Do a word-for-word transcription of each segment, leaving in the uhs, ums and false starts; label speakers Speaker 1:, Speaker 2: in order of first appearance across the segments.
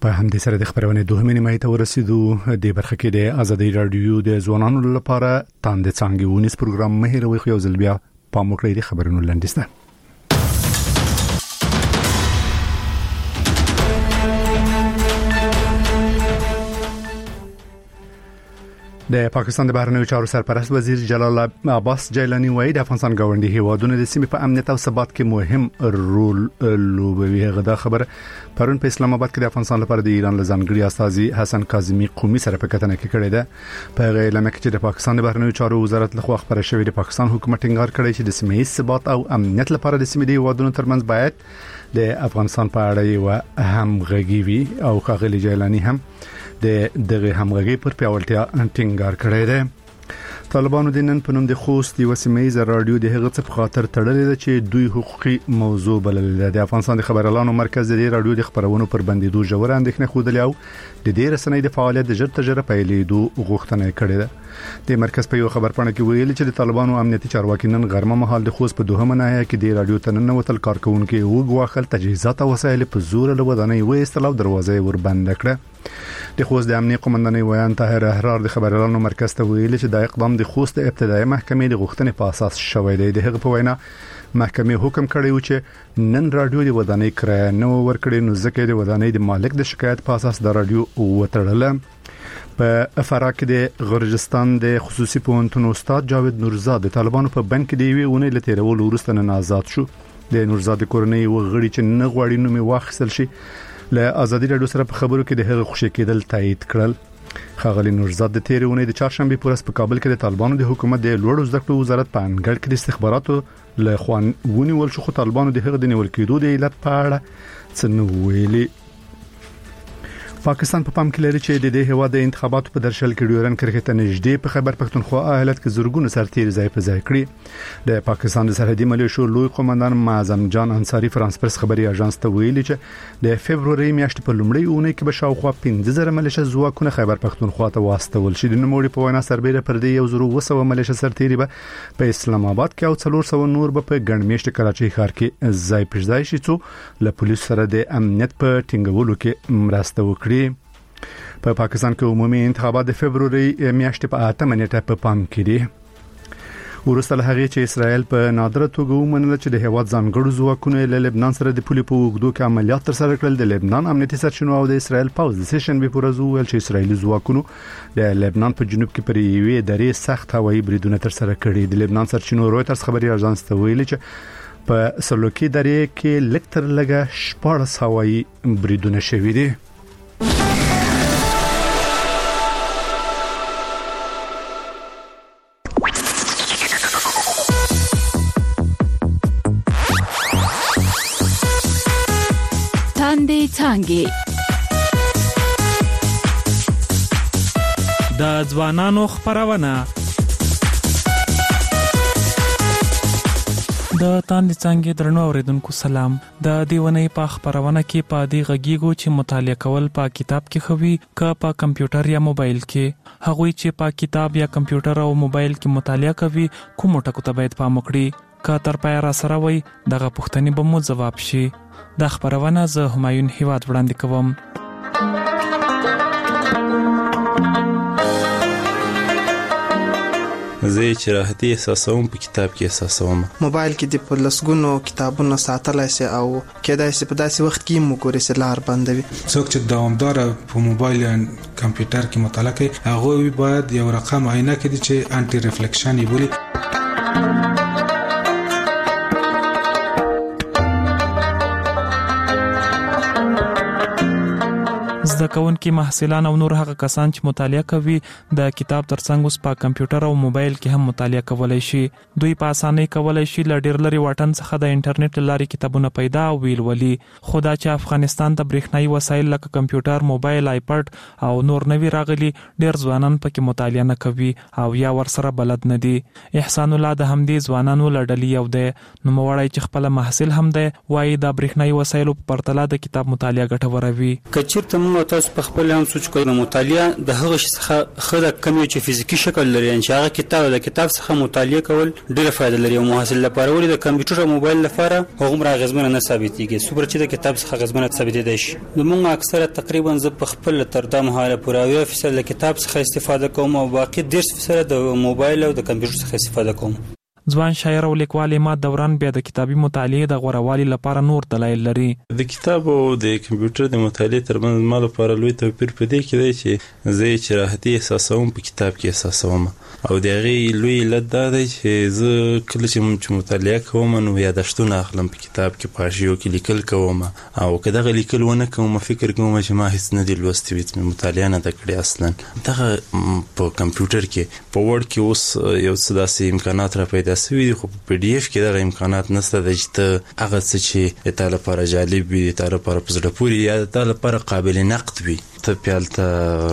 Speaker 1: په همدې سره د خبرونې دوهمې نیمایي ته ورسېدو. د برخه کې د ازادي رادیو د ځوانانو لپاره تاند څنګه ونیس پروګرام مهیروي خو یو ځل بیا په موکړې د خبرونو لاندې د پاکستان د بهرنیو چارو سرپرست وزیر جلال عباس جیلانی وایي د افغانستان ګاونډي هیوادونو د سیمې په امنیت او ثبات کې مهم رول لوبوي. هغه خبر پرون په اسلام آباد کې د افغانستان لپاره د ایران لزانګړي استاذي حسن کاظمی قومي سره په کتنه کې کړی ده. په هغه اعلان کې چې د پاکستان د بهرنیو چارو وزارت لخوا خبره شوې د پاکستان حکومت ټینګار کړی چې د سیمې ثبات او امنیت لپاره د سیمې د هیوادونو ترمنځ باید د افغانستان په اړه یو همغږي وي او ښاغلي جیلانی هم د دغه همغږي پر پیاوړتیا ټینګار کړی دی. طالبانو د نن په نوم د خوست یو سیمه رادیو د هغه څه په خاطر تړلې ده چې دوی حقوقي موضوع بللې ده. د افغانستان د خبرالانو مرکز د رادیو د خبرونو پر بندیدو ژور اندېښنه خوده او د دې رسنۍ د فعالیت د ژر تجربه پیلېدو غوښتنه کړې ده. د مرکز په یو خبرپاڼه کې ویلي چې د طالبانو امنیتي چارواکي نن غرمه مهال د خوست په دوهمه ناحیه کې د رادیو تنن وتل کارکونکو وګواخل تجهیزات او وسایل په زور له ودانۍ وېستل او دروازې ور بند کړه. د خوست د امنیت قومندانۍ ویان طاهر احرار د خبرالانو مرکز ته ویلي چې د اقدام د خوست ابتدایي محکمې د غوښتنې په اساس شوی دی. د هغه په وینا محکمې حکم کړی و چې نن رادیو د ودانۍ کرایه نه ورکړي نو ځکه د ودانۍ د مالک د شکایت په اساس د رادیو وتړله. په فراه کې د غرجستان د خصوصي پوهنتون استاد جاوید نورزاد د طالبانو په بند کې دی وی ونه لته ورول ورسته نه آزاد شو. د نورزاد کورنۍ وغړي چې نه غواړي نو می واخیستل شي له ازادي رادیو سره په خبرو کې د هغه خوشی کېدل تایید کړل. ښاغلي نورزاد د تیرونې د چهارشنبه پورس په کابل کې د طالبانو د حکومت د لوړو زده کړو وزارت په انګړ کې د استخباراتو له خوان ونیول شو خو طالبانو د هغه د نیول کېدو د علت په اړه څه نه ویلي. پاکستان په پام کې لري چې د دې هوا د انتخاباتو په درشل کې ډیورن کرکټ نږدې په خیبر پښتونخوا ایالت کې زورګونو سرتیر ځای په ځای کړی. د پاکستان د سرحدي ملیشو لوی قومندان معظم جان انصاری فرانس پرس خبري اژانس ته ویلي چې د فبرवरी میاشتې په لومړۍ اونۍ کې به شاوخوا پنځه زره ملیشه ځواکونه خیبر پښتونخوا ته واستول شي. د نوموړي په وینا سربېره پر دې یو زرو وسو ملیشه سرتیري به په اسلام آباد کې او څلور سو نور به په ګڼ میشت کراچۍ ښار کې ځای پر ځای شي څو له پولیس سره د امنیت په ټینګولو کې مرسته وکړي. په پاکستان کې عمومي انتخابات د فبرवरी میاشتې په اتمه نیټه په پام کې دي. ورسته له هغه چې اسرائیل په نادره توګه ومنله چې د هیواد ځانګړو ځواکونو له لبنان سره د پولي په وګړو کې عملیات ترسره کړل. د لبنان امنیتي سرچینو او د اسرائیل پوز د سیشن به پورز ویل چې اسرائیلي ځواکونو د لبنان په جنوب کې پر یوې درې سخت هوایي بریدونه ترسره کړي. د لبنان سرچینو رويټرز خبري اژانس ته ویلي چې په سلوکي درې کې لکتر لګه شپږ هوایي بریدونه شوي دي.
Speaker 2: څنګه د ځوانانو خبرونه د تاند څنګه درنو اوریدونکو سلام. د دیونې په خبرونه کې په دې غږیږو چې مطالعه کول په کتاب کې خوي ک په کمپیوټر یا موبایل کې. هغوی چې په کتاب یا کمپیوټر او موبایل کې مطالعه کوي کوم ټکو ته باید پام وکړي. ک تر پای را سره وي دغه پوښتنې به مو جواب شي. د خبرونه زه همایون هیواد وړاندې کوم.
Speaker 3: زه چې راحتي احساسوم په کتاب کې احساسوم.
Speaker 4: موبایل کې د پلسګونو کتابونو ساتلای سي او کېدای سي په داسې وخت کې مو ګوري سي لار بندوي.
Speaker 5: څوک چې دوامدار په موبایل یا کمپیوټر کې مطالعه کوي هغه باید یو رقم عینه کړي چې انټي ریفلیکشن یې بولي.
Speaker 2: زده کوونکي محصلان او نور هغه کسان چې مطالعه کوي د کتاب ترڅنګ اوس په کمپیوټر او موبایل کې هم مطالعه کولای شي. دوی په اسانۍ کولای شي ل ډیر لري واټن څخه د انټرنیټ لارې کتابونه پیدا او ویلولي. خدا چې افغانستان ته برېښنايي وسایل لکه کمپیوټر، موبایل، آیپډ او نور نوي راغلي ډیر ځوانان پکې مطالعه نه کوي او یا ورسره بلد نه دي. احسان الله د همدې ځوانانو لړلې یو دی. نو موړی چې خپل محصل هم دی وایي د برېښنايي وسایلو په پرتله د کتاب مطالعه ګټوره وي.
Speaker 6: کچېرته موږ تاسو په خپل هم سوچ کوئ مطالعه د هغه شي څخه خره کم یو چې فزیکی شکل لري چې هغه کتاب د کتاب څخه مطالعه کول ډیره فائدہ لري او محصل لپاره ولې د کمپیوټر او موبایل لپاره هغه مرا غزمنه نه ثابتېږي سوبر چې د کتاب څخه غزمنه ثابتېدای شي موږ اکثره تقریبا ز په خپل تر د مهاله پوره فیصد د کتاب څخه استفاده کوم او باقي ډیر فیصد د موبایل او د کمپیوټر څخه استفاده کوم.
Speaker 2: ځوان شاعر او لیکوال ما دوران بیا د کتابي مطالعه د غوړوالي لپاره نور دلایل لري.
Speaker 3: د کتاب او د کمپیوټر د مطالعه ترمنځ مال لپاره لوی توپیر پدې کې دی چې زه چې راحتي احساسوم په کتاب کې احساسوم او د هغې لوی علت دا دی چې زه کله چې مطالعه کوم نو یادښتونه اخلم په کتاب کې په حاشیو کې لیکل کوم او که دغه لیکل ونه کوم فکر کوم چې ما هیڅ نه دي لوستي وي مې مطالعه نه ده کړې اصلا. دغه په کمپیوټر کې په وړ کې اوس یو څه داسې امکانات را پیدا سوي دي خو په پی ډي اف کې دغه امکانات نشته د چې ته هغه څه چې د تا لپاره جالب وي د تا لپاره په زړه پورې یا د تا لپاره قابل نقد وي ته پیالته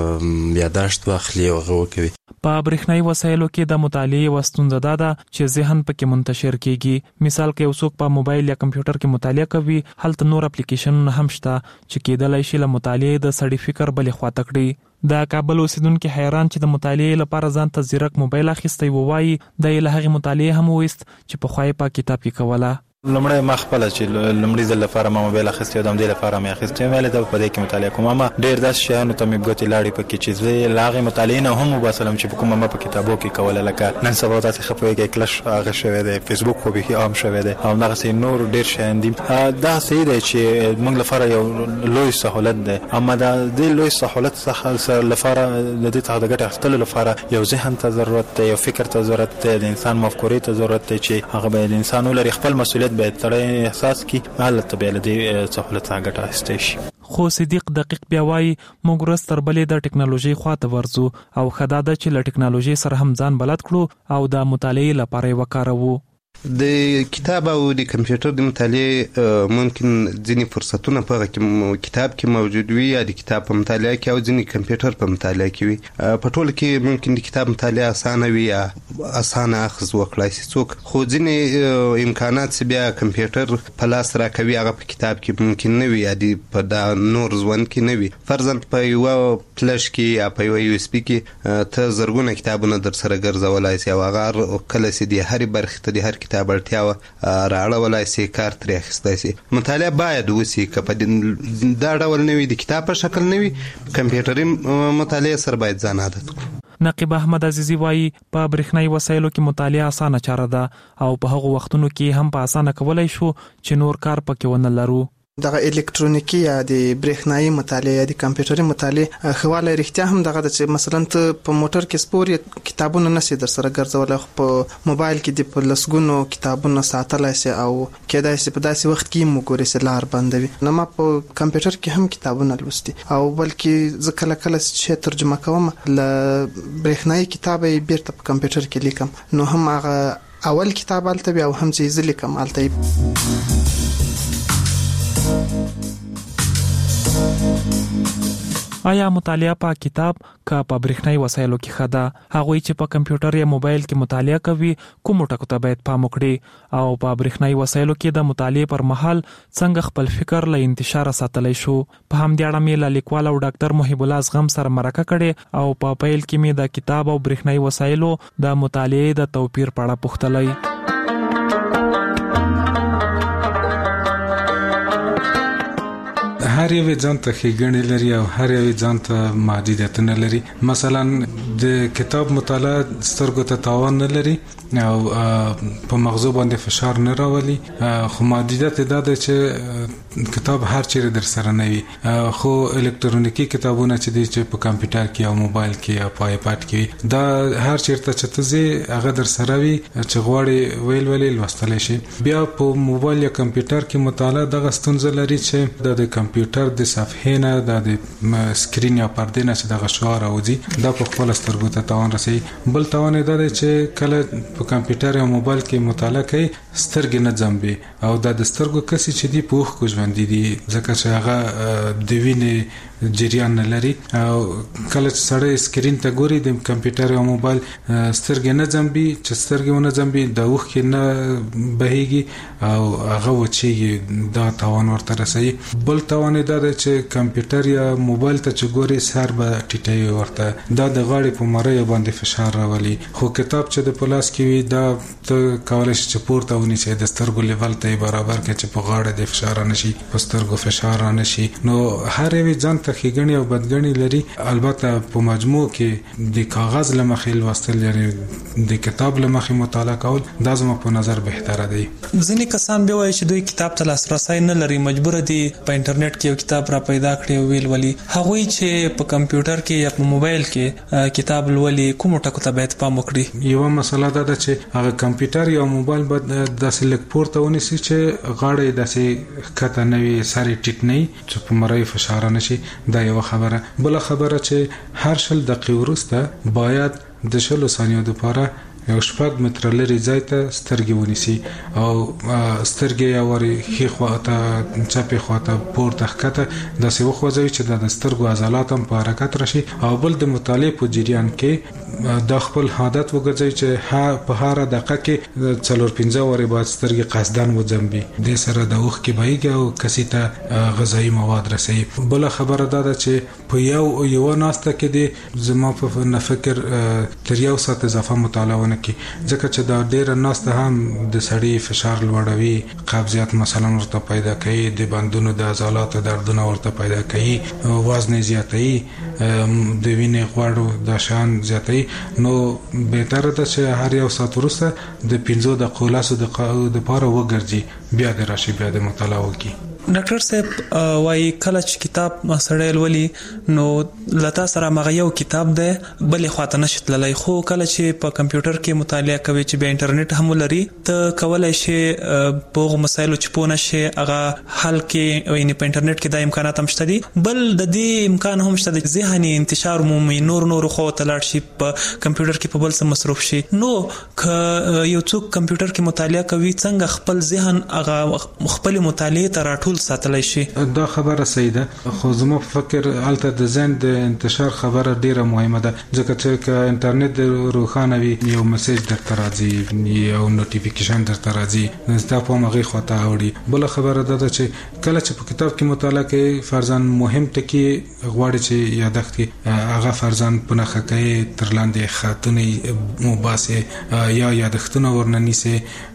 Speaker 3: یاداشت واخلي او هغه وکوي.
Speaker 2: په برېښنایي وسایلو کې د مطالعې وستونزه دا ده چې ذهن پکې منتشر کیږي. مثال کې یو څوک په موبایل یا کمپیوټر کې مطالعه کوي هلته نور اپلیکیشنونه هم شته چې کېدلای شي له مطالعې د سړي فکر بلې خواته کړي. د کابل اوسیدونکو حیران چې د مطالعې لپاره ځان ته زیرک موبایل اخیستی ووایي د له هغې مطالعې هم وست چې په خوای په کتاب کې کوله.
Speaker 7: لمړی ما خپل چې لمړی ځل لپاره ما موبایل اخیستی د دې لپاره مې اخیستی مې له په دې کې مطالعه کوم ما ډېر داس شیانو ته مې ګوتې لاړې پکې چې زه لاغه مطالعه نه هم وباسلم چې کوم ما په کتابو کې کوله لکه نن سبا تاسو خپويږئ کلش هغه شوی دی فیسبوک خو به عام شوی دی او هغه سي نور ډېر شیان دي دا سي دی چې موږ لپاره یو لوی سہولت دی اما دا د لوی سہولت څخه لپاره د دې څخه د ګټه اخیستلو لپاره یو ذهن ته ضرورت دی یو فکر ته ضرورت دی د انسان مفکورې ته ضرورت دی چې هغه به د انسان ولري خپل مسؤلیت به تړي احساس کی حالت به له دې سہولت څخه ګټه اخیستل شي.
Speaker 2: خو صدیق دقیق بیا وایي موږ ورځ تر بلې د ټکنالوژي خواته ورځو او خدا ده چې له ټکنالوژي سره هم ځان بلد کړو او د مطالعې لپاره یې وکاروو.
Speaker 8: د کتاب او د کمپیوټر د مطالعې ممکن ځینی فرصتونه په کتاب کې موجود وي یا د کتاب په مطالعه کې او ځینی کمپیوټر په مطالعه کې وي. په ټول کې ممکن د کتاب مطالعه اسانه وي یا اسانه اخذ وکړای شي څوک خو ځینی امکانات چې بیا کمپیوټر په لاس راکوي هغه په کتاب کې ممکن نه وي یا د په دا نور ځوان کې نه وي. فرضاً په یو فلش کې یا په یو یو اس بي کې ته زرګونه کتابونه در سره ګرځولای شي او هغه کله چې د هر برخې ته د هر کتاب اړتیا راړولای شي کار ترې اخیستای شي. مطالعه باید وسی که په دا ډول نه وي د کتاب په شکل نه وي کمپیوټري مطالعه سره باید ځان عادت کړو.
Speaker 2: نقیب احمد عزیزی وایي په برېښنایي وسایلو کې مطالعه اسانه چاره ده او په هغو وختونو کې هم په اسانه کولای شو چې نور کار پکې ونه لرو.
Speaker 4: دغه الکترونیکی یا د برېښنایي مطالعه یا د کمپیوټري مطالعه خواله رښتیا هم دغه چې مثلا ته په موټر کې سپور کتابونه نشي در سره ګرځول په موبایل کې د په لسګونو کتابونه ساتلای شي او کېدای شي په داسې وخت کې مو ګوري چې لار بندوي. نو ما په کمپیوټر کې هم کتابونه لوستي او بلکې زه کله کله چې ترجمه کوم ل برېښنایي کتاب یې بیرته په کمپیوټر کې لیکم نو هم هغه اول کتاب الته بیا هم چې زه لیکم الته.
Speaker 2: آیا مطالعه په کتاب کا په برېښنایي وسایلو کې خدا هغوی چې په کمپیوټر یا موبایل کې مطالعه کوي کوم ټکو ته باید پام وکړي او په برېښنایي وسایلو کې د مطالعې پر مهال څنګه خپل فکر له انتشار ساتلی شو. په همدې اړه مې له لیکوال او ډاکټر محب الله زغم سره مرکه کړې او په پیل کې مې د کتاب او برېښنایي وسایلو د مطالعې د توپیر په اړه پوښتلی.
Speaker 5: هر یو ځان ته ښېګڼې لري او هر یو ځان ته محدودیتونه لري. مثلا د کتاب مطالعه سترګو ته تاوان نه لري او په مغزو باندې فشار نه راولي خو محدودیت دا ده چې کتاب هر چیرې در سره نه وي خو الکترونیکی کتابونه چې دي چې په کمپیوټر کې او موبایل کې او په آیپاد کې دا هر چیرته چې ته زی هغه در سره وي چې غواړي ویل ویل لوستلی شي. بیا په موبایل یا کمپیوټر کې مطالعه دغه ستونزه لري چې د کمپیوټر د صفحې نه د سکرین یا پردې نه چې دغه شعاع راوځي دا په خپل سترګو ته تاوان رسوي. بل تاوان دا دی چې کله په کمپیوټر یا موبایل کې مطالعه کوي سترګې نه ځمبي او دا د سترګو کسي چې دی په وخت ژوند دي ځکه چې هغه د وینې جریان نه لري او کله چې سړی سکرین ته ګوري د کمپیوټر او موبایل سترګې نه ځمبي چې سترګې ونه ځمبي د وخت نه بهيږي او هغه وچیږي دا تاوان ورته رسي. بل تاوان دا دی چې کمپیوټر یا موبایل ته چې ګوري سر به ټیټي ورته دا د غاړې په مړی باندې فشار راولي. خو کتاب چې د پلاس کې وي دا ته کولای شي چې پورته ونیسي د سترګو لیول ته برابر کې چې په غاړه د فشار نشي په سترګو فشار نشي. نو هر یو ځان ته ښېګڼې او بدګڼې لري. البته په مجموع کې د کاغذ لمخې لوستل یعنی د کتاب لمخې مطالعه کول دا زما په نظر بهتره دی.
Speaker 2: ځینې کسان به وایي چې دوی کتاب ته لاسرسی نه لري مجبور دي په انټرنیټ کې یو کتاب را پیدا کړي او ویل ولي. هغوی چې په کمپیوټر کې یا په موبایل کې کتاب لولي کوم ټکو ته باید پام وکړي؟
Speaker 5: یو مسله دا ده چې هغه کمپیوټر یا موبایل باید داسې لږ پورته ونیسي چې غاړه داسې کته نه وي سر ټیټ نه چې په مړی فشار نشي. دا یو خبره. بل خبره چې هر شل دقیقې وروسته باید د شلو ثانیو لپاره یو شپږ متره لري ځای ته سترګې ونیسي او سترګې یا وری خې خواته چپې خواته پورته ښکته داسې وخوځوي چې د سترګو عضلات هم په حرکت راشي. او بل د مطالعې په جریان کې د خپل عادت وګرځي چې ها په هر دقیقه کې څلور پنځه وری باید سترګې قصدن وځمبي د سره د وخت کې بهيږي او کسي ته غذایی مواد رسي. بل خبره دا ده چې په یو یو ناسته کې د زما په فکر تر یو ساعت اضافه مطالعه کی ځکه چې دا ډیره ناسته هم د سړی فشار لوړوي قبضیت مثلا ورته پیدا کوي د بندونو د عضلاتو دردونه ورته پیدا کوي وزن زیاتوي د وینې غوړو د شان زیاتوي. نو بهتره ده چې هر یو ساعت وروسته د پنځو دقیقو لاسو د پاره وګرځي بیا د راشي بیا د مطالعه وکړي.
Speaker 2: ډاکټر صاحب وايي کله چې کتاب سړی لولي نو لتا سره مغه یو کتاب ده بلې خواته نشتللی خو کله چې په کمپیوټر کې مطالعه کوي چې به انټرنیټ هم لري ته کولای شي په هغه مسایلو چې پوه نشي هغه حل کې یعنی په انټرنیټ کې د امکانات هم شته دي. بل د دې امکان هم شته د ذهني انتشار مومي نور نور خو ته لاړ شي په کمپیوټر کې په بل څه مصروف شي. نو ک یو څوک کمپیوټر کې مطالعه کوي څنګه خپل ذهن هغه خپل مطالعه ته راټول ساتلای شي؟
Speaker 5: دا خبره صحیح ده خو زما په فکر الته د ذهن د انتشار خبره ډیره مهمه ده ځکه چې انټرنیټ روښانه وي یو میسج درته راځي یو نوټیفیکیشن درته راځي دا په مغه خواته اوړي. بل خبره ده چې کله چې په کتاب کې مطالعه کوي فرضاً مهم ټکی غواړي چې یادښت کې هغه فرضاً په نخښه کوي تر لاندې خاطونه مباسه یا یادښتونه ورننيسي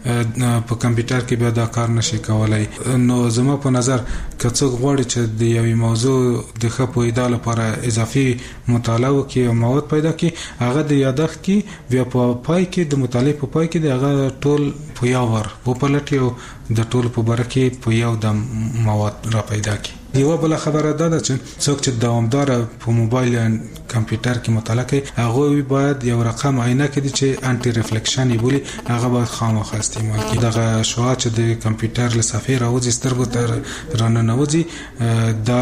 Speaker 5: په کمپیوټر کې به دا کار نشي کولای. نو زما په نظر که څوک غواړي چې د یوې موضوع د ښه پوهېدو لپاره اضافي مطالعه وکړي او مواد پیدا کړي هغه د یادښت کې بیا په پای کې د مطالعې په پای کې د هغه ټول په یو ور وپلټي او د ټول په باره کې په یو د مواد را پیدا کړي. یو بل خبره ده چې څوک چې دوامدار په موبایل یا کمپیوټر کې مطالعه کوي هغه باید یو رقم عینه کړي چې انټي ریفلیکشن یې بولي هغه باید خامخا استعمال کړي. دغه شعاع چې د کمپیوټر له صفحې راوځي سترګو ته راننوځي دا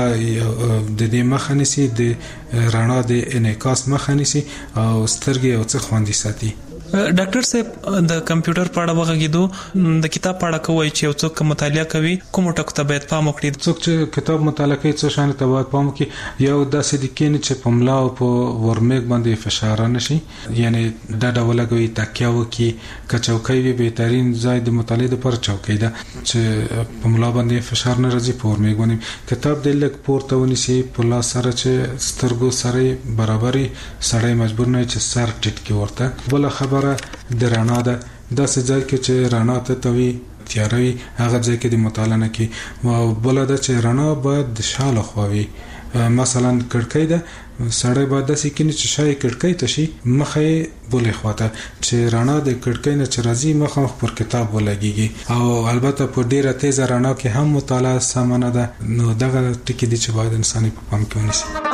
Speaker 5: د دې مخه نیسي د رڼا د انعکاس مخه نیسي او سترګې او څه خوندي ساتي.
Speaker 2: ډاکټر صاحب د کمپیوټر په اړه وغږیدو د کتاب په اړه کوي چې یو څوک مطالعه کوي کوم ټکو ته باید پام وکړي؟
Speaker 5: څوک چې کتاب مطالعه کوي څه شان ته باید پام وکړي یو داسې د کین چې په ملا او په ورمېګ باندې فشار نشي یعنی دا ډول کوي تکیه وکړي کچوکۍ وي بهترین ځای د مطالعې لپاره چوکۍ ده چې په ملا باندې فشار نه راځي په ورمېګ باندې کتاب د لک پورته ونیسي په لاس سره چې سترګو سره برابرۍ سړی مجبور نه چې سر ټیټ کی ورته. بل خبر د رڼا ده داسې ځای کې چې رڼا ته توي تیاروي هغه ځای کې د مطالعه نه کی او بل ده چې رڼا باید د شاله خووي مثلا کړکۍ ده سړی باید داسې کینی چې شای کړکۍ ته شي مخه بولې خواته چې رڼا د کړکۍ نه چې راځي مخه مخ پر کتاب ولګيږي او البته په ډیره تیز رڼا کې هم مطالعه سمانه ده. نو دغه ټکی دي چې باید انساني په پام کې ونیسي.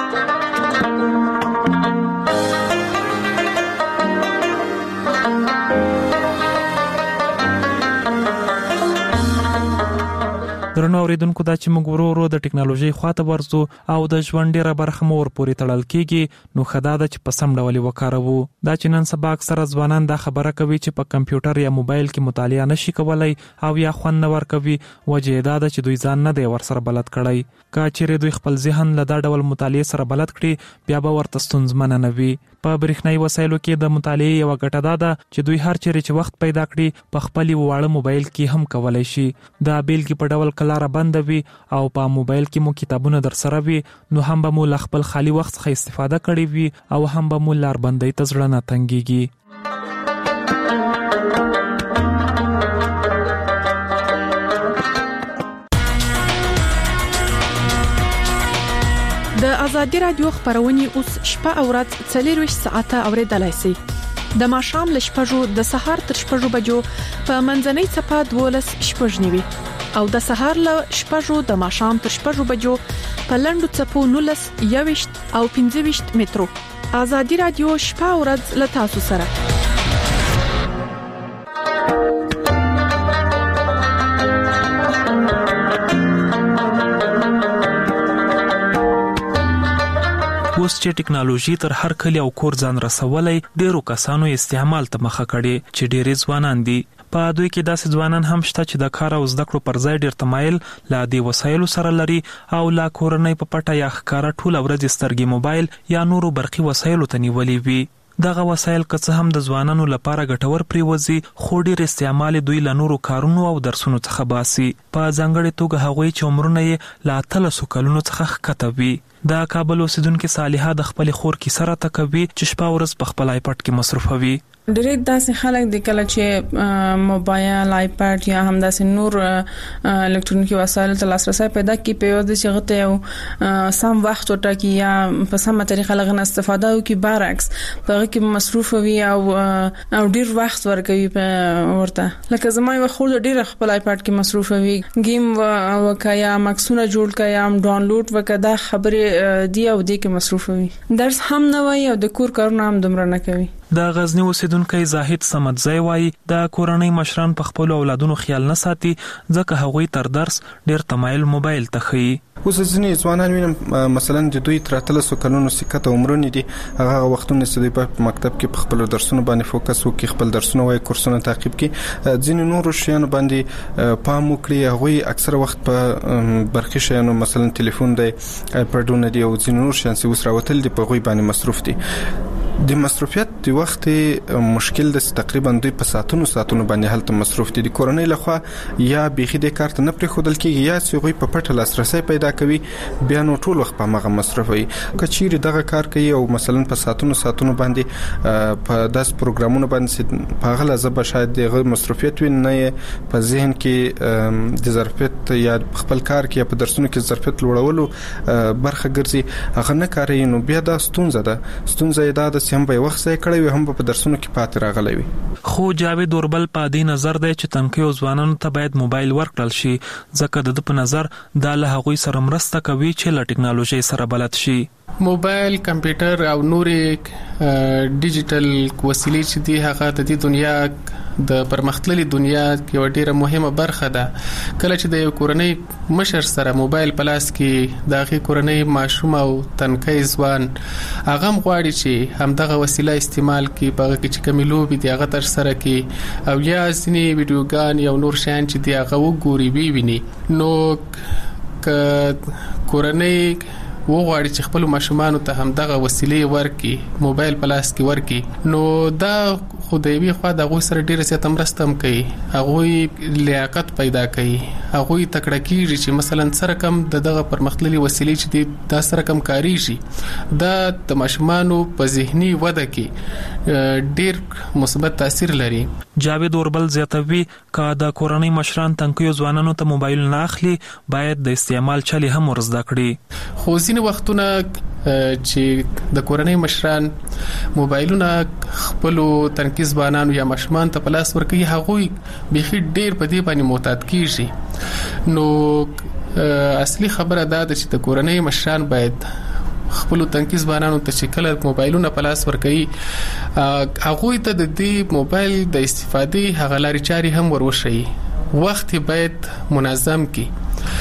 Speaker 2: درنو اوریدونکو دا چې موږ ورو ورو د ټکنالوژي خواته ورځو او د ژوند ډیره برخه مور پورې تړل کیږي نو خدا د چې په سم ډول وکاروو. دا چې نن سبا اکثره ځوانان دا خبره کوي چې په کمپیوټر یا موبایل کې مطالعه نشي کولای او یا خوند نه ورکوي، وجه دا ده چې دوی ځان نه دی ورسره بلد کړی. که چیرې دوی خپل ذهن له دا ډول مطالعه سره بلد کړي بیا به ورته ستونزمنه نه وي. په برېښنايي وسایلو کې د مطالعه یو ګټه دا ده چې دوی هر چیرې چې وخت پیدا کړي په خپل واړه موبایل کې هم کولای شي. دا بیلګې په ډول کلاره بند وي او په موبایل کې مو کتابونه در سره وي نو هم به مو له خپل خالي وخت څخه استفاده کړې وي او هم به مو لار بندۍ ته زړه نه تنګيږي.
Speaker 9: د ازادي رادیو خبرونه اوس شپه او ورځ څلور ساعته اوریدلای شئ. د ماښام له شپږو د سهار تر شپږو بجو په منځنۍ چپه دولس شپږ نیوي او د سهار له شپږو د ماښام تر شپږو بجو په لندو چپو نولس یويشت او پنځه ویشت مترو. ازادي رادیو شپه او ورځ له تاسو سره. اوس چې ټکنالوژي تر هر کلی او کور ځان رسولای ډیرو کسانو استعمال ته مخه کړي چې ډیری ځوانان دي. په دوی کې داسې ځوانان هم شته چې د کار او زده کړو پر ځای ډیر تمایل لا دی وسایلو سره لري او لا کورنۍ په پټه یا ښکارا ټول ورځ سترګې موبایل یا نورو برقي وسایلو ته نیولې وي. دغه وسایل که څه هم د ځوانانو لپاره ګټور پریوزي خو ډیر استعمال دوی له نورو کارونو او درسونو څخه باسي. په ځانګړي توګه هغوی چې عمرونه یې لا اتلسو کلونو څخه ښکته وي. د کابل اوسیدونکو صالحه د خپل خور کې سره تکوي چې شپه ورځ په خپل آیپډ کې مصروفوي.
Speaker 10: ډېر داسې خلک د کله چې موبایل آیپډ یا هم داسې نور الکترونیکي وسایل ته لاسرسي پیدا کوي په یوه د شغته یو سم وخت ورټاکي یا په سمه طریقه لغنه استفاده وکړي، برعکس په هغه کې مصروف وي او او ډېر وخت ورکوي په ورته. لکه زما یو خور ډېر خپل آیپډ کې مصروف وي، گیم وکیا مکسونه جوړ کیا هم ډاونلوډ وکړه، دا خبره دی او دې کې مصروف وي. درس هم نه وای او د کور کارونه هم دومره نه کوي.
Speaker 2: د غزنی اوسیدونکو زاهد سمدزی وای د کورنۍ مشران په خپل اولادونو خیال نه ساتي ځکه هغوی تر درس ډیر تمایل موبایل ته خي.
Speaker 11: اوس ځینې ځوانان وینم مثلا د دوی تر اتلسو کلونو سکته عمرونه دي، هغه وختونه چې په مکتب کې په خپل درسونو باندې فوکس وکړي، خپل درسونه وای کورسونه تعقیب کړي، ځینې نور شیانو باندې پام وکړي. هغه اکثر وخت په برقي شیانو مثلا ټلیفون دی، آیپډونه دی او ځینې نور شیان چې اوس راوتل دي په غوي باندې مصروف دي. د مصروفیت د وخت مشکل د تقریبا دوی په ساعتونو ساعتونو باندې هلته مصروف دي. د کورنۍ لخوا یا بيخي د کارت نه پرې خودل کېږي یا چې غوي په پټه لاسرسي پیدا کوي بیا نو ټول وخت په مغه مصروف وي. کچېری دغه کار کوي او مثلا په ساعتونو ساعتونو باندې په داس پروګرامونو باندې په غل زبه شاید دغه مصروفیت وي نه په ذهن کې د ظرفیت یا خپل کار کې په درسونو کې ظرفیت لوړولو برخه ګرځي، هغه نه کوي. نو بیا دا ستونزه ده ستونزه دا ده هم به وخت ځای کړی وي هم په درسونو کې پاتې راغلی وي.
Speaker 2: خو جاوید اوربل په دې نظر دی چې تنکیو ځوانانو ته باید موبایل ورکړل شي ځکه د په نظر دا له هغوی سره مرسته کوي چې له ټکنالوژي سره بلد شي.
Speaker 12: موبایل، کمپیوټر او نورې ډیجیټل وسیلې چې دي هغه د دې دنیا د پرمختللي دنیا یو ډیره مهمه برخه ده. کله چې د یو کورنۍ مشر سره موبایل په لاس کې د هغې کورنۍ ماشوم او تنکی ځوان هغه هم غواړي چې همدغه وسیله استعمال کړي، په هغه کې چې کومې لوبې دي هغه ترسره کړي او یا ځینې ویډیوګان یا نور شیان چې دي هغه وګوري وویني. نو که کورنۍ وغواړي چې خپل ماشومانو ته هم دغه وسیلې ورکړي، موبایل په لاس کې ورکړي، نو دا خو د یوې خوا د هغوی سره ډېره زیاته مرسته هم کوي، هغوی لیاقت پیدا کوي، هغوی تکړه کېږي چې مثلا سره کم د دغه پرمختللي وسیلې چې دي دا سره کم کاریږي. دا د ماشومانو په ذهني وده کې ډېر مثبت تاثیر لري.
Speaker 2: جاوید اوربل زیاتوي که د کورنۍ مشران تنکیو ځوانانو ته موبایل نه اخلي باید د استعمال چلي هم ورزده کړي.
Speaker 12: خو ځینې وختونه چې د کورنۍ مشران موبایلونه خپل تنکي ځوانانو یا ماشومان ته په لاس ورکوي، هغوی بيخي ډېر په دې باندې معتاد کیږي. نو اصلي خبره دا ده چې د کورنۍ مشران باید خپل تنکي ځوانانو ته چې کله موبایلونه په لاس ورکوي هغوی ته د دې موبایل د استفادې هغه لارې چارې هم وروښيي. وخت باید منظم کړي.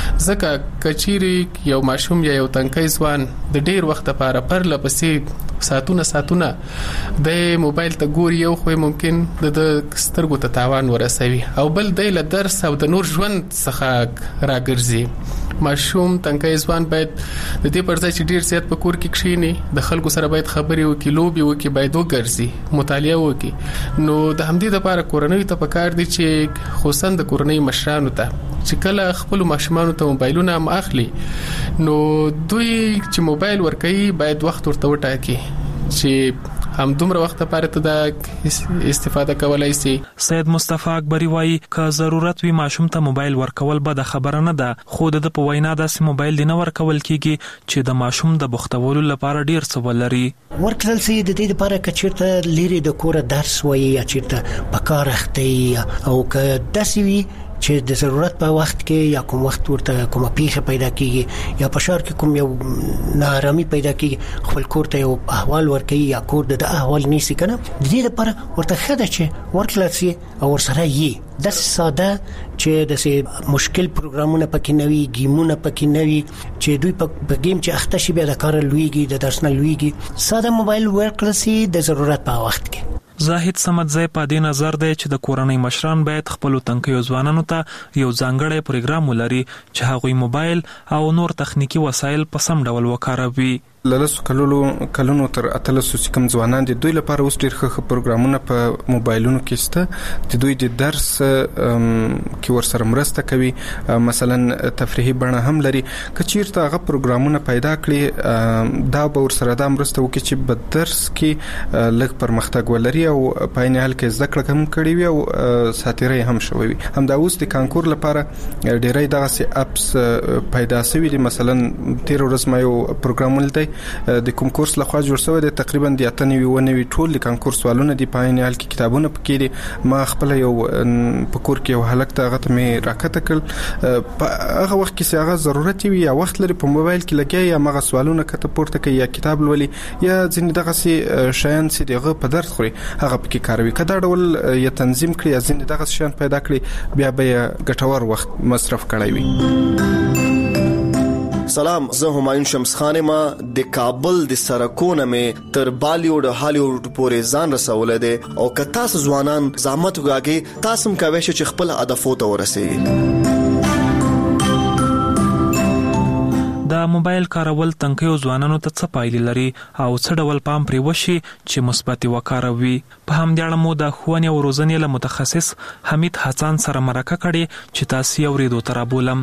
Speaker 12: ځکه کچيري یو ماشوم یا یو تنکي ځوان د ډیر وخت لپاره پر لپسې ساتونه ساتونه د موبایل ته ګوري یو خو ممکن د سترګو ته تاوان ورسوي او بل د له درس او د نور ژوند څخه راګرځي. ماشوم تنکي ځوان باید د دې پر ځای چې ډیر زیات په کور کې کښینی د خلکو سره باید خبرې وکړي، لوبي وکړي، باید وګرځي، مطالعه وکړي. نو د همدې لپاره کورنۍ ته پکار دي چې خصوصا د کورنۍ مشرانو ته چې کله خپل ماشومان ته موبایلونه هم اخلي نو دوی چې موبایل ورکوي باید وخت ورته وټاکي چې هم دومره وخت لپاره ته د استفاده کولای شي.
Speaker 9: سید مصطفی اکبری وایي که ضرورت وي ماشوم ته موبایل ورکول به د خبره نه ده، خو د په وینا داسې موبایل دی نه ورکول کیږي چې د ماشوم د بوختولو لپاره ډیر څه ولري.
Speaker 13: ورکړل سي د دې لپاره کچیرته لري د کور درس وایي یا چیرته په کار اخته او که داسې وي چې د ضرورت په وخت کې یا کوم وخت ورته کومه پیښه پیدا کیږي یا په شهر کې کوم یو ناارامي پیدا کیږي خپل کور ته یو احوال ورکړي یا کور د احوال نیسي کنه د دې لپاره ورته خده چې ورکړل سي او ورسره یې د ساده چې د مشکل پروګرامونه پکې نوي گیمونه پکې نوي چې دوی په گیم چې اخته شي بیا د کار لویږي د درس نه لویږي ساده موبایل ورکړل سي د ضرورت په وخت کې.
Speaker 9: زاهد سمدزی په دې نظر دی چې د کورنۍ مشران باید خپل تنکیو ځوانانو ته یو ځانګړی پروګرام ولري چې هغوی موبایل او نور تخنیکی وسایل په سم ډول وکاروي.
Speaker 11: لاسو کلونو کلونو تر اتلسو چې کوم ځوانان دي دوی لپاره اوس ډېر ښه پروګرامونه په موبایلونو کې شته چې دوی د درس کې ورسره مرسته کوي، مثلا تفریحي بڼه هم لري. کچیرته هغه پروګرامونه پیدا کړي دا به ورسره د مرسته وکړي چې په درس کې لږ پرمختګ ولري او په عین حال کې زده کړه هم کړي وي او ساتیري هم شوي وي. هم دا اوس د کانکور لپاره ډېرې دغه سي اپس پیدا شوي دي. مثلا تیر ورځ ما یو پروګرام ولید د کوم کورس لخوا جوړ شوی دی، تقریبا د اتنوي ونوي ټول د کانکور سوالونه دی په عین حال کې کتابونه پکې دي. ما خپل یو په کور کې یو هلک ته هغه ته مې راکته کړ په هغه وخت کې چې هغه ضرورت وي یا وخت لري په موبایل کې لګي یا مغه سوالونه کته پورته کوي یا کتاب لولي یا ځینې دغه سي شیان چې دغه په درس خوري هغه پکې کاروي. کدا ډول یا تنظیم کړی یا ځینې دغه شیان پیدا کړی بیا به ګټور وخت مصرف کړی وي.
Speaker 14: سلام، زه همایون شمس خان ما د کابل د سرکونه مې تر بالیوډ هالیوډ پورې ځان رسولې ده او که تاسو ځوانان زحمت وکړئ تاسو هم کوئ چې خپل هدفو ته ورسیږئ.
Speaker 9: د موبایل کارول تنکیو ځوانانو ته څه پایلې لري او څه ډول پام پرې وشي چې مثبت وکاروي. په همدې اړه مو د ښوونې او روزنې له متخصص حمید حسن سره مرکه کړې چې تاسو یې اورېدو ته رابولم.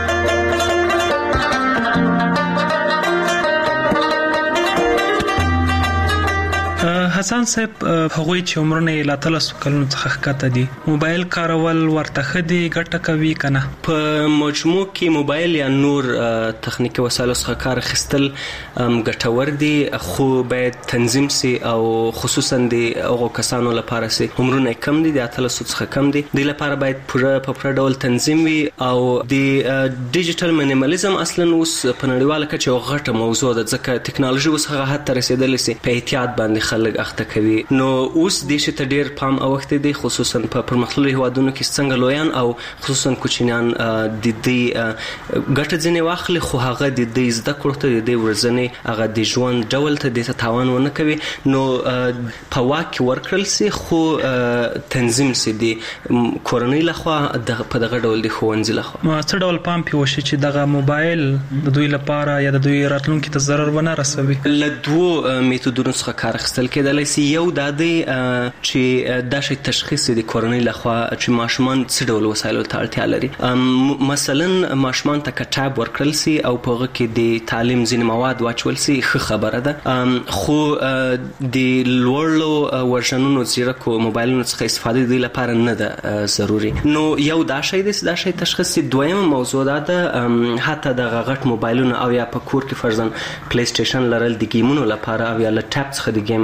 Speaker 9: حسن صاحب، هغوی چې عمرونه یې لا تلسو کلونو څخه ښکته دي موبایل کارول ورته ښه دي ګټه کوي کنه؟
Speaker 15: په مجموع کې موبایل یا نور تخنیکي وسایلو څخه کار اخیستل ګټور دي، خو باید تنظیم سي او خصوصا د هغو کسانو لپاره سي عمرونه کم دي د اتلسو څخه کم دي د لپاره باید پوره په پوره ډول تنظیم وي او د ډیجیټل مینیمالیزم اصلا اوس په نړیواله کچه یو غټه موضوع ده ځکه ټکنالوژي اوس هغه حد ته رسیدلې سي په احتیاط باندې خلک اخته کوي. نو اوس د شي ته ډیر پام اوخته دي خصوصا په پرمختللي هوادونو کې څنګه لویان او خصوصا کوچنیان د دې ګټه ځنې واخلي خو هغه د دې زده کړو ته د ورځنې هغه د ژوند ډول ته د تاوان ونه کوي. نو په واکه ورکړل سي خو تنظیم سي دي کورنۍ لخوا په دغه ډول د خوندې لخوا
Speaker 9: ما څه ډول پام پیوشي چې دغه موبایل د دوی لپاره یا د دوی راتلونکي ته ضرر ونه رسوي.
Speaker 15: له دوه میتودونو څخه کار اخیستل کېدلی سي. یو د دې چې د شي تشخیص د کورنۍ لخوا چې ماشومان څه ډول وسایلو ته اړتیا لري. مثلا ماشومان ته کتاب ورکړل سي او په هغه کې د تعلیم ځینې مواد واچول سي ښه خبره ده، خو د لوړو ورژنونو زیرکو موبایلونو څخه استفاده د لپاره نه ده ضروري. نو یو دا شی د دا شی تشخیص. دویمه موضوع ده حتی د غټ موبایلونو او یا په کور کې فرضاً پلی سټیشن لرل د گیمونو لپاره او یا لپټاپ څخه د گیم استفاده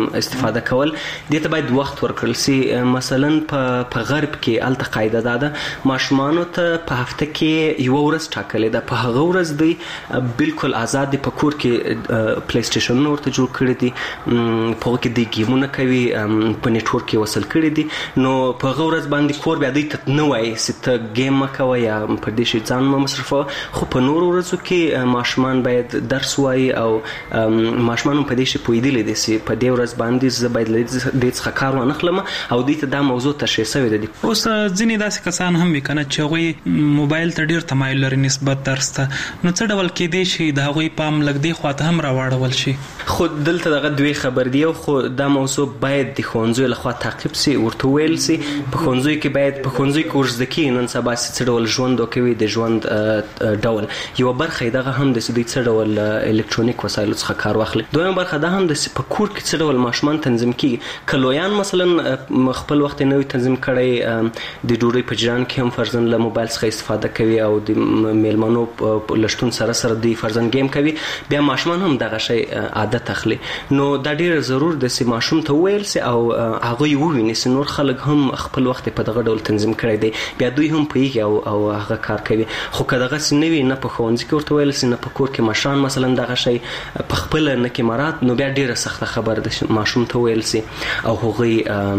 Speaker 15: استفاده کول د ته باید وخت ورکړل سي. مثلا په غرب کې الته قاعده ده ماشومان ته په هفته کې یو ورځ ټاکلې ده، په هغه ورځ دی بالکل آزاد په کور کې پلی سټیشن ورته جوړ کړی دي، په کې د گیمونه کوي، په نیټورک کې وصل کړی دي، نو په هغه ورځ باندې کور بیا دوی ته نه وایي چې ته گیم مه کوه یا پر دې شي ځان مه مصرفوه. خو په نورو ورځو کې ماشومان باید درس وایي او ماشومان هم په دې شي پوهېدلی دي چې په دې ورځ باندې زه باید له دې څخه کار وانخلم او دوی ته دا موضوع تشریح شوې ده.
Speaker 2: اوس ځینې داسې کسان هم وي که نه چې هغوی موبایل ته ډېر تمایل لري نسبت درس ته، نو څه ډول کیدای شي د هغوی پام لږ دې خواته هم راواړول شي؟
Speaker 15: خو دلته دغه دوی خبر دی، خو دا موضوع باید د ښوونځیو لخوا تعقیب سي، ورته ویل سي په ښوونځیو کې باید په ښوونځیو کې ورزده کېږي نن سبا چې څه ډول ژوند وکوي، د ژوند ډول یوه برخه یې دغه هم ده چې دوی څه ډول الکترونیک وسایلو څخه کار واخلي. دویمه برخه دا هم ده چې په کور کې څه ډول ماشومان تنظیم کېږي. که لویان مثلا خپل وخت یې نه وي تنظیم کړی، د ډوډۍ په جریان کې هم فرضاً له موبایل څخه استفاده کوي او د میلمنو له شتون سره سره دوی فرضاً گیم کوي، بیا ماشومان هم دغه شی عادت اخلي. نو دا ډېر ضرور ده چې ماشوم ته وویل سي او هغوی وویني چې نور خلک هم خپل وخت په دغه ډول تنظیم کړی دی، بیا دوی هم پوهېږي او او هغه کار کوي. خو که دغسې نه وي، نه په ښوونځي کې ورته ویل سي، نه په کور کې مشران مثلا دغه شی په خپله نه کې مراد، نو بیا ډېره سخته خبره ده ماشوم ته ویل سي او هغوی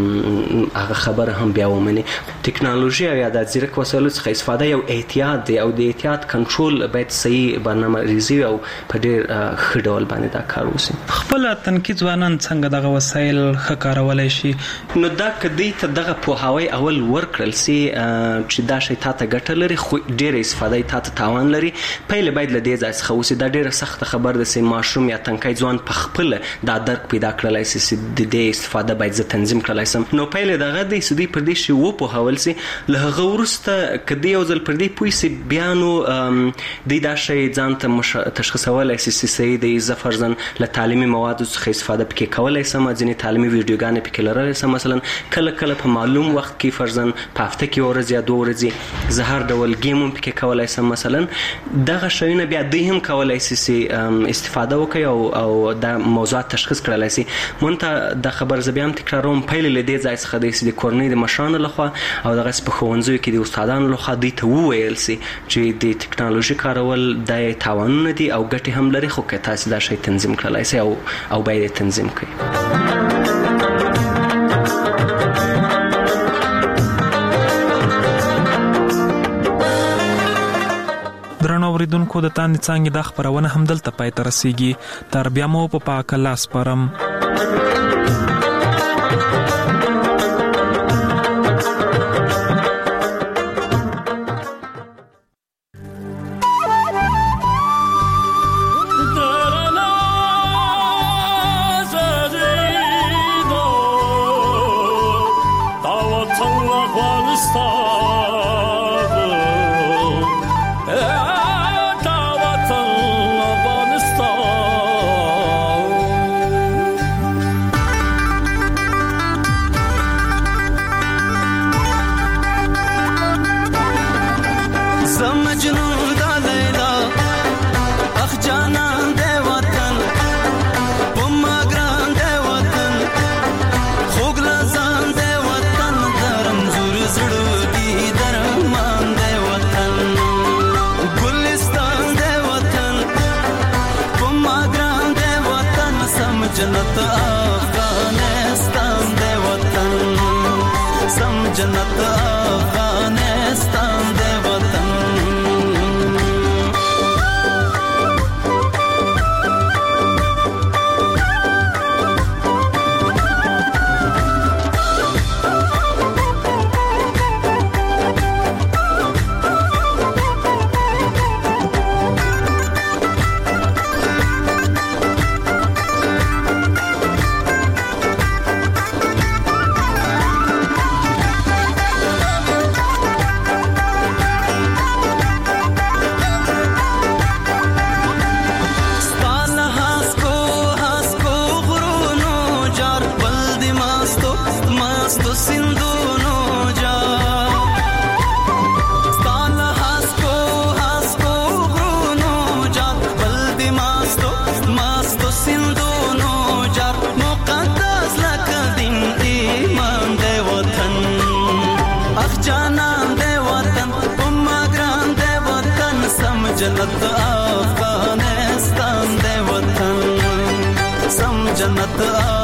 Speaker 15: هغه خبره هم بیا ومني. ټکنالوژي او یا د ځیرک وسایلو څخه استفاده یو احتیاط دی او د احتیاط کنټرول باید صحیح برنامه ریزي او په ډېر ښه ډول باندې دا کار وسي.
Speaker 2: خپله تنکي ځوانان څنګه دغه وسایل ښه کارولی شي؟
Speaker 15: نو دا که دوی ته دغه پوهاوی اول ورکړل سي چې دا شی تا ته ګټه لري خو ډېره استفاده یې تا ته تاوان لري، پیل باید له دې ځای څخه وسي. دا ډېره سخته خبره ده چې ماشوم یا تنکی ځوان په خپله دا درک پیدا کړلی سي چې د دې استفاده باید زه تنظیم کړلی سم. نو پیل یې دغه دی چې دوی پر دې شي وپوهول سي. له هغه وروسته که دوی یو ځل پر دې پوه سي، بیا نو دوی دا شی ځان ته تشخیصولی سي چې صحیح دی، زه فرضاً له تعلیمي موادو څخه استفاده پکې کولی سم، ځینې تعلیمي ویډیوګانې پکې لرلی سم، مثلا کله کله په معلوم وخت کې فرضاً په هفته کې یو ورځ یا دوه ورځې زه هر ډول ګیم هم پکې کولی سم. مثلا دغه شیونه بیا دوی هم کولی سي چې استفاده وکړي او او دا موضوعات تشخیص کړلی سي. مونږ ته دا خبر زه بیا هم تکراروم، پیل له دې ځای څخه دی چې د کورنۍ د مشرانو لخوا او دغسې په ښوونځیو کې د استادانو لخوا دوی ته وویل سي چې د ټکنالوژي کارول دا یې تاوانونه دي او ګټې هم لري، خو که تاسې دا شی تنظیم کړلی سي او او باید یې تنظیم کړئ.
Speaker 2: درنو اوریدونکو، د تاندې څانګې دا خپرونه همدلته پای ته رسیږي. تر بیا مو په پاک الله سپارم.
Speaker 16: जन्नत अफगानिस्तान दे वतन, सम जन्नत अफगानिस्तान दे वतन। जन्नत अफगानिस्तान दे वतन सम जन्नत